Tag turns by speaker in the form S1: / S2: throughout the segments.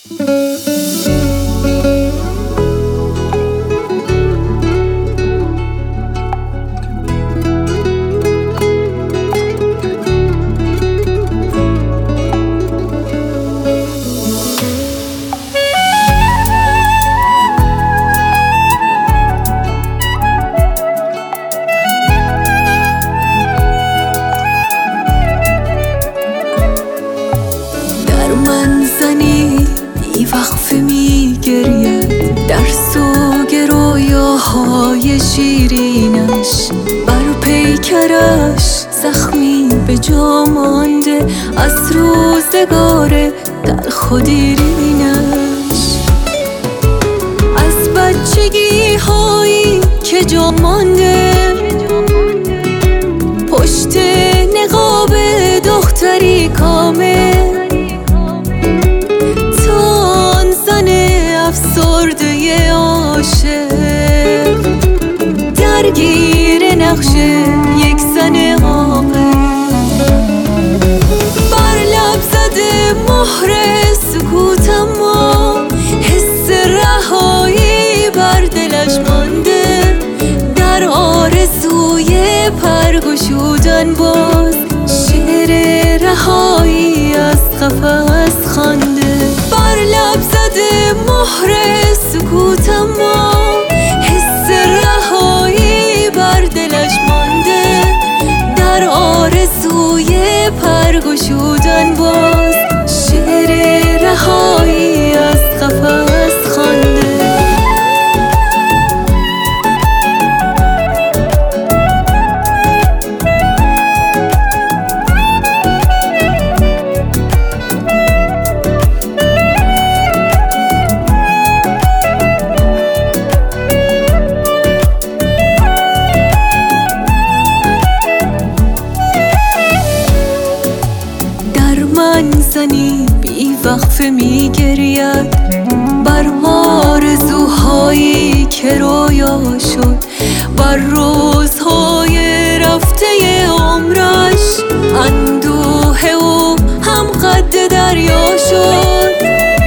S1: زنی بی وقفه می گرید در سوگ رویاهای شیرینش، بر پیکرش زخمی به جا مانده از روزگار تلخ و دیرینش. از بچگی هایی که جا مانده پشت نقاب دختری کامل، افسرده عاشق درگیر نقش یک زن عاقل. بر لب زده مهر سکوت، اما حس رهایی بر دلش مانده، در آرزوی پرگشودن باز شعر رهایی از قفس خوانده. بر لب زده مهر سکوت، اما حس رهایی بر دلش مانده، در آرزوی پرگشودن باز شعر رهایی از قفس خوانده. زنی بی وقفه می گرید بر آرزوهایی که رویا شد، بر روزهای رفته عمرش اندوه او هم قد دریا شد.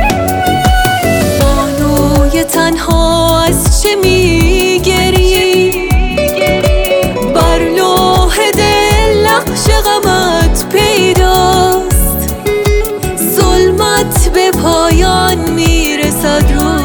S1: بانوی تنها از چه می گری؟ بر لوح دل نقش غمت پیداست، به پایان میرسد رو